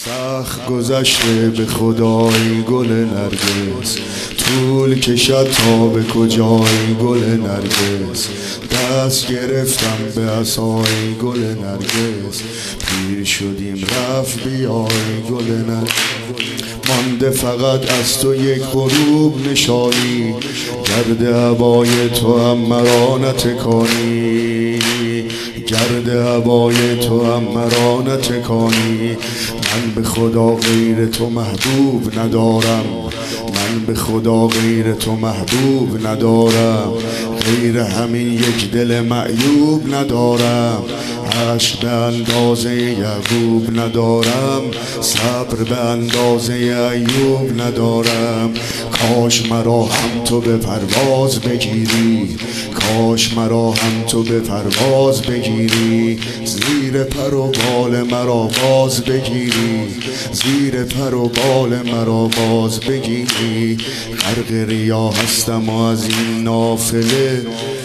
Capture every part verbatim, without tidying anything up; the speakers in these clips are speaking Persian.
سخت گذشته به خدای گل نرگس، طول کشد تا به کجای گل نرگس. دست گرفتم به عصای گل نرگس، پیر شدیم رفت بیای گل نرگس. مانده فقط از تو یک غروب نشانی، گرد هوای تو هم مرا نتکانی، گرد هوای تو هم مرا نتکانی. من به خدا غیر تو محبوب ندارم، من به خدا غیر تو محبوب ندارم. غیر همین یک دل معیوب ندارم، عشق به اندازه یعقوب ندارم، صبر به اندازه ایوب ندارم. کاش مرا هم تو به پرواز بگیری، کاش مرا هم تو به پرواز بگیری. زیر پر و بال مرا باز بگیری، زیر پر و بال مرا باز بگیری. غرق ریا هستم و از این نافله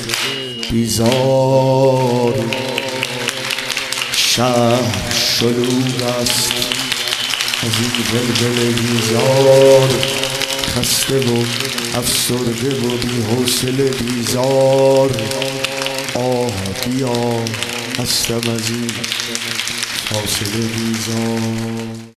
بیزار. شهر شلوغ است از این بلبل بیزار، خسته و افسرده و بی حوصله بیزار. آه بیا هستم از این فاصله بیزار.